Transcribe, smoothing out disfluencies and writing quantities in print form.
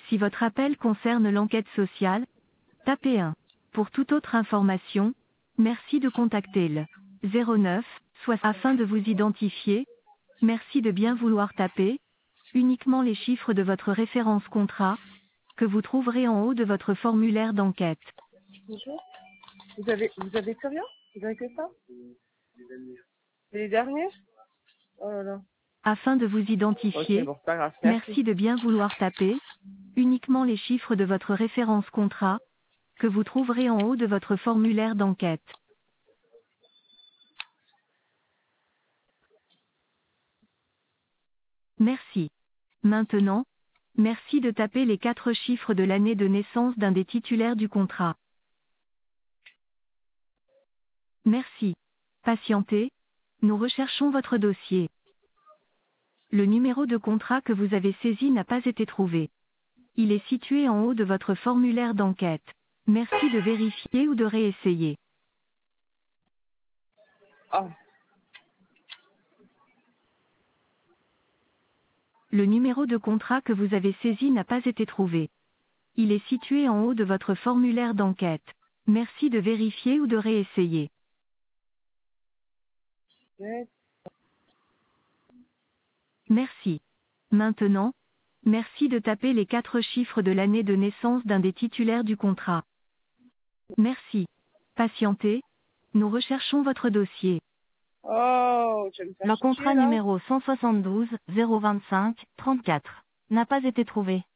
Si votre appel concerne l'enquête sociale, tapez 1. Pour toute autre information, merci de contacter le 09, soit afin de vous identifier. Merci de bien vouloir taper uniquement les chiffres de votre référence contrat, que vous trouverez en haut de votre formulaire d'enquête. Bonjour. Vous avez plus rien? Vous avez que ça? C'est les derniers? Oh là là. Afin de vous Ok, identifier, bon, c'est pas grave. merci Merci. de bien vouloir taper uniquement les chiffres de votre référence contrat, que vous trouverez en haut de votre formulaire d'enquête. Merci. Maintenant, merci de taper les 4 chiffres de l'année de naissance d'un des titulaires du contrat. Merci. Patientez. Nous recherchons votre dossier. Le numéro de contrat que vous avez saisi n'a pas été trouvé. Il est situé en haut de votre formulaire d'enquête. Merci de vérifier ou de réessayer. Ah, Le numéro de contrat que vous avez saisi n'a pas été trouvé. Il est situé en haut de votre formulaire d'enquête. Merci de vérifier ou de réessayer. ouais. Merci. Maintenant, merci de taper les 4 chiffres de l'année de naissance d'un des titulaires du contrat. Merci. Patientez. Nous recherchons votre dossier. Oh, tu vas me faire Le chier contrat là? numéro 172 025 34 n'a pas été trouvé.